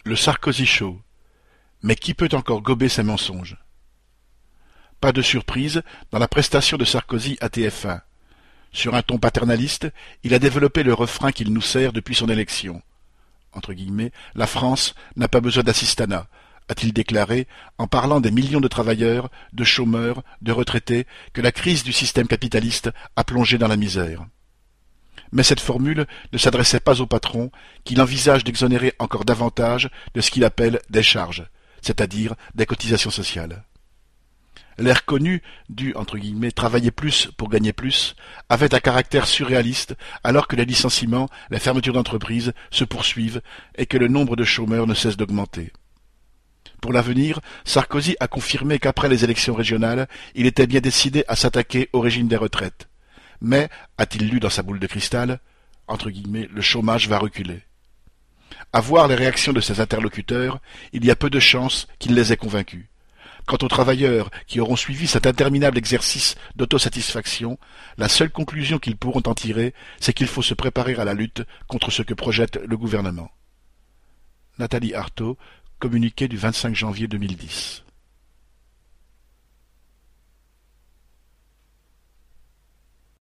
Le Sarkozy Show. Mais qui peut encore gober ses mensonges? Pas de surprise dans la prestation de Sarkozy à TF1. Sur un ton paternaliste, il a développé le refrain qu'il nous sert depuis son élection. Entre guillemets, la France n'a pas besoin d'assistanat, a-t-il déclaré en parlant des millions de travailleurs, de chômeurs, de retraités que la crise du système capitaliste a plongés dans la misère. Mais cette formule ne s'adressait pas au patron, qu'il envisage d'exonérer encore davantage de ce qu'il appelle des charges, c'est-à-dire des cotisations sociales. L'air connu du « travailler plus pour gagner plus » avait un caractère surréaliste alors que les licenciements, les fermetures d'entreprises se poursuivent et que le nombre de chômeurs ne cesse d'augmenter. Pour l'avenir, Sarkozy a confirmé qu'après les élections régionales, il était bien décidé à s'attaquer au régime des retraites. Mais, a-t-il lu dans sa boule de cristal, « le chômage va reculer ». À voir les réactions de ses interlocuteurs, il y a peu de chances qu'il les ait convaincus. Quant aux travailleurs qui auront suivi cet interminable exercice d'autosatisfaction, la seule conclusion qu'ils pourront en tirer, c'est qu'il faut se préparer à la lutte contre ce que projette le gouvernement. Nathalie Arthaud, communiqué du 25 janvier 2010.